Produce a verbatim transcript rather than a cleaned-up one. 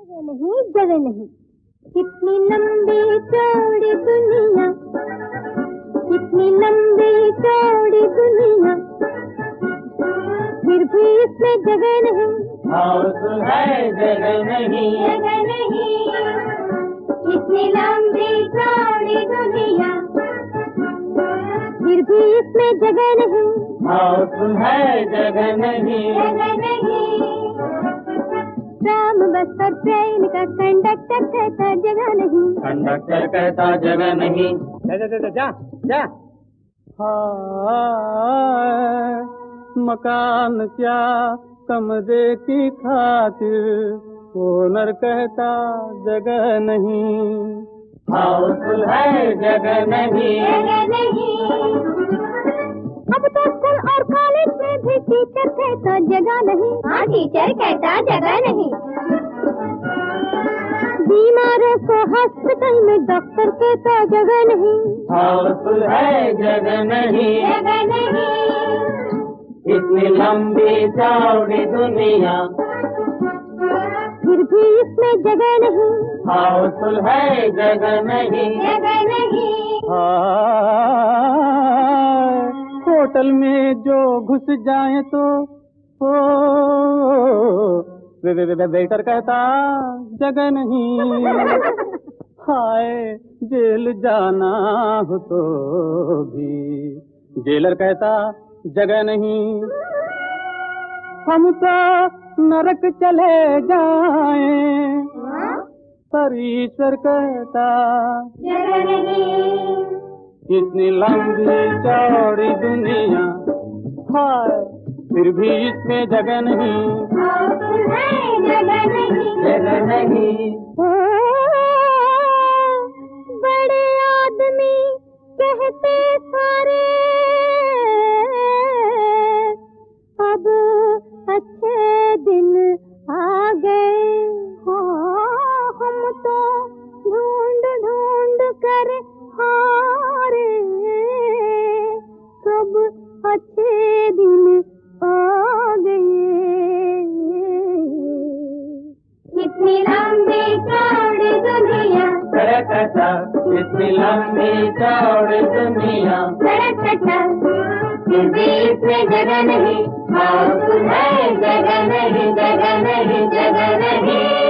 जगह नहीं जगह नहीं, कितनी लंबी चौड़ी दुनिया, कितनी लंबी चौड़ी दुनिया, फिर भी इसमें जगह नहीं। हाउसफुल है जगह नहीं, जगह नहीं, कितनी लंबी चौड़ी दुनिया, फिर भी इसमें जगह नहीं। हाउसफुल है जगह नहीं, जगह नहीं। ट्राम बस और ट्रेन का कंडक्टर कहता जगह नहीं, कंडक्टर कहता जगह नहीं। जा जा जा जा जा। हाय मकान क्या कमरे की खातिर ओनर कहता जगह नहीं। हाउसफुल है जगह नहीं, जगह नहीं। अब तो स्कूल और कॉलेज में भी टीचर कहता जगह नहीं। हाँ, टीचर कहता जगह नहीं। बीमारों को हॉस्पिटल में डॉक्टर कहता जगह नहीं। हाउसफुल है जगह नहीं, जगह नहीं। इतनी लंबी चौड़ी दुनिया, फिर भी इसमें जगह नहीं। हाउसफुल है जगह नहीं, जगह नहीं। होटल में जो घुस जाए तो ओ वे वे वे वेटर कहता जगह नहीं। हाय जेल जाना हो तो भी जेलर कहता जगह नहीं। हम तो नरक चले जाएं पर ईश्वर कहता जगह नहीं। इतनी लंबी चौड़ी दुनिया, हाय फिर भी इसमें जगह नहीं। जगह नहीं, जगह नहीं। बड़े आदमी कहते सारे अब अच्छे दिन आ गए। हाँ, हम तो ढूंढ ढूंढ कर हारे, सब अच्छे दिन आ गए। कितनी लंबी चौड़ी दुनिया, कहता इतनी लंबी चौड़ी दुनिया, फिर भी इसमें जगह नहीं। हाउसफुल है जगह नहीं, जगह नहीं, जगह नहीं।